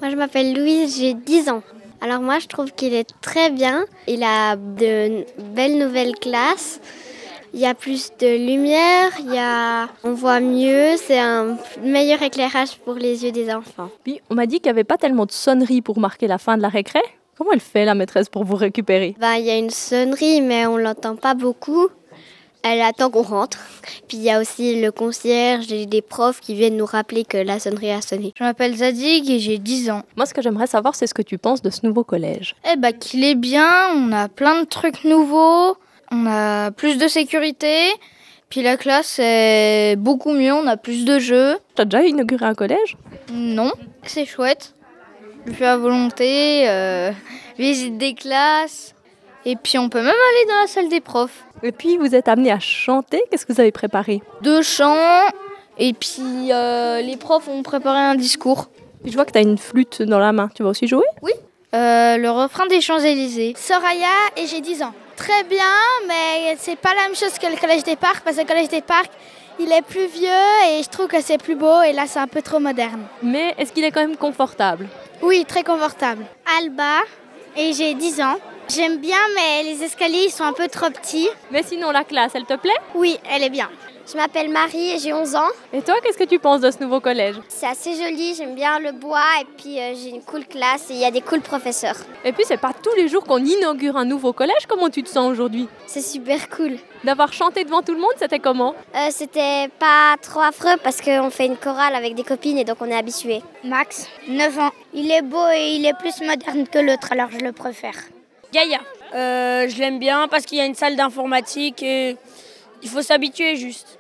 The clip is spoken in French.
Moi, je m'appelle Louise, j'ai 10 ans. Alors moi, je trouve qu'il est très bien. Il a de belles nouvelles classes. Il y a plus de lumière, on voit mieux, c'est un meilleur éclairage pour les yeux des enfants. Puis on m'a dit qu'il n'y avait pas tellement de sonneries pour marquer la fin de la récré. Comment elle fait la maîtresse pour vous récupérer? Il y a une sonnerie, mais on l'entend pas beaucoup. Elle attend qu'on rentre. Puis il y a aussi le concierge et des profs qui viennent nous rappeler que la sonnerie a sonné. Je m'appelle Zadig et j'ai 10 ans. Moi, ce que j'aimerais savoir, c'est ce que tu penses de ce nouveau collège. Qu'il est bien, on a plein de trucs nouveaux, on a plus de sécurité, puis la classe est beaucoup mieux, on a plus de jeux. Tu as déjà inauguré un collège? Non, c'est chouette. Je fais à volonté, visite des classes, et puis on peut même aller dans la salle des profs. Et puis, vous êtes amené à chanter. Qu'est-ce que vous avez préparé? 2 chants, et puis les profs ont préparé un discours. Je vois que tu as une flûte dans la main. Tu vas aussi jouer? Oui. Le refrain des Champs-Élysées. Soraya et j'ai 10 ans. Très bien, mais c'est pas la même chose que le Collège des Parcs, parce que le Collège des Parcs, il est plus vieux et je trouve que c'est plus beau et là c'est un peu trop moderne. Mais est-ce qu'il est quand même confortable? Oui, très confortable. Alba et j'ai 10 ans. J'aime bien, mais les escaliers ils sont un peu trop petits. Mais sinon, la classe, elle te plaît? Oui, elle est bien. Je m'appelle Marie et j'ai 11 ans. Et toi, qu'est-ce que tu penses de ce nouveau collège? C'est assez joli, j'aime bien le bois et puis j'ai une cool classe et il y a des cool professeurs. Et puis, c'est pas tous les jours qu'on inaugure un nouveau collège. Comment tu te sens aujourd'hui? C'est super cool. D'avoir chanté devant tout le monde, c'était comment? C'était pas trop affreux parce qu'on fait une chorale avec des copines et donc on est habitués. Max, 9 ans. Il est beau et il est plus moderne que l'autre, alors je le préfère. Gaïa. Je l'aime bien parce qu'il y a une salle d'informatique et il faut s'habituer juste.